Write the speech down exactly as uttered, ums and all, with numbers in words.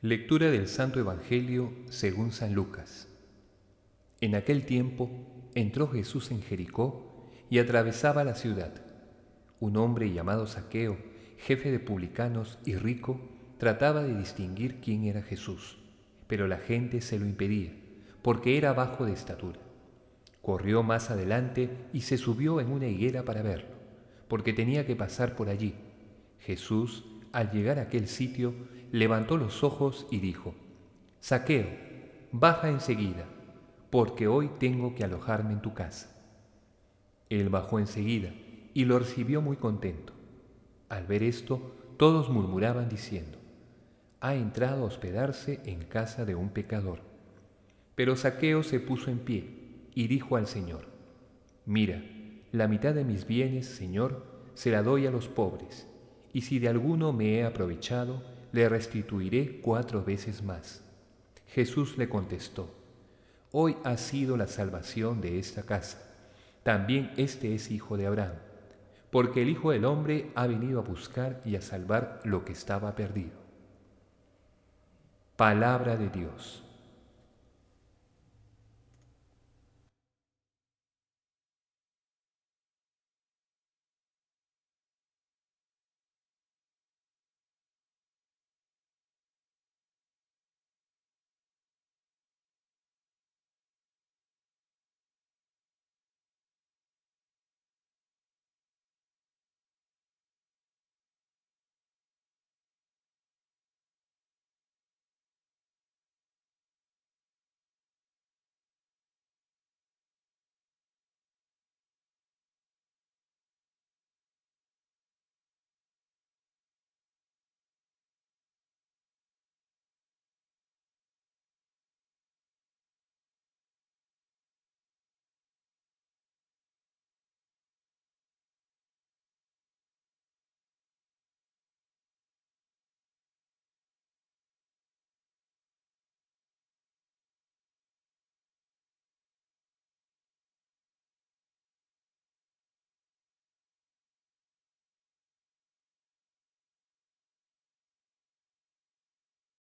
Lectura del Santo Evangelio según San Lucas. En aquel tiempo entró Jesús en Jericó y atravesaba la ciudad. Un hombre llamado Zaqueo, jefe de publicanos y rico, trataba de distinguir quién era Jesús, pero la gente se lo impedía, porque era bajo de estatura. Corrió más adelante y se subió en una higuera para verlo, porque tenía que pasar por allí. Jesús, al llegar a aquel sitio, levantó los ojos y dijo: Zaqueo, baja enseguida, porque hoy tengo que alojarme en tu casa. Él bajó enseguida y lo recibió muy contento. Al ver esto, todos murmuraban diciendo: ha entrado a hospedarse en casa de un pecador. Pero Zaqueo se puso en pie y dijo al Señor: mira, la mitad de mis bienes, Señor, se la doy a los pobres, y si de alguno me he aprovechado, le restituiré cuatro veces más. Jesús le contestó: hoy ha sido la salvación de esta casa. También este es hijo de Abraham, porque el Hijo del Hombre ha venido a buscar y a salvar lo que estaba perdido. Palabra de Dios.